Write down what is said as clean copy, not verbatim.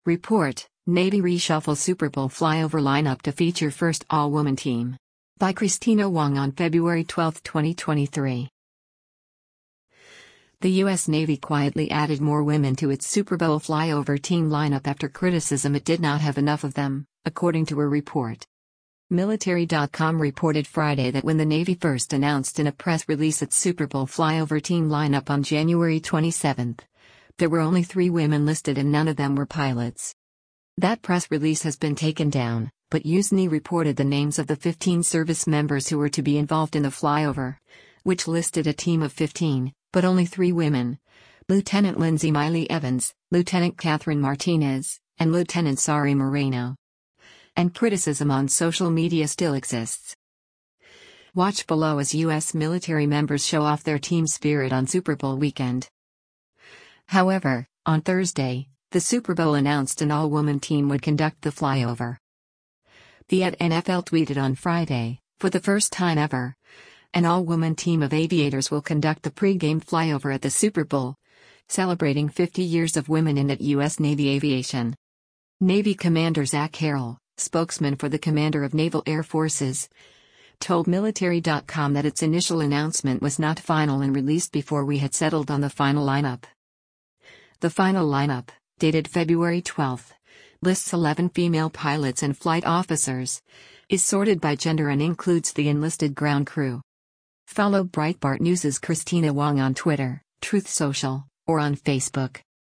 Report, Navy reshuffles Super Bowl flyover lineup to feature first all-woman team. By Christina Wong on February 12, 2023. The U.S. Navy quietly added more women to its Super Bowl flyover team lineup after criticism it did not have enough of them, according to a report. Military.com reported Friday that when the Navy first announced in a press release its Super Bowl flyover team lineup on January 27, there were only 3 women listed and none of them were pilots. That press release has been taken down, but Usenet reported the names of the 15 service members who were to be involved in the flyover, which listed a team of 15, but only 3 women: Lieutenant Lindsay Miley Evans, Lieutenant Catherine Martinez, and Lieutenant Sari Moreno. And criticism on social media still exists. Watch below as U.S. military members show off their team spirit on Super Bowl weekend. However, on Thursday, the Super Bowl announced an all-woman team would conduct the flyover. The NFL tweeted on Friday, for the first time ever, an all-woman team of aviators will conduct the pre-game flyover at the Super Bowl, celebrating 50 years of women in U.S. Navy aviation. Navy Commander Zach Harrell, spokesman for the Commander of Naval Air Forces, told Military.com that its initial announcement was not final and released before we had settled on the final lineup. The final lineup, dated February 12, lists 11 female pilots and flight officers, is sorted by gender and includes the enlisted ground crew. Follow Breitbart News' Christina Wong on Twitter, Truth Social, or on Facebook.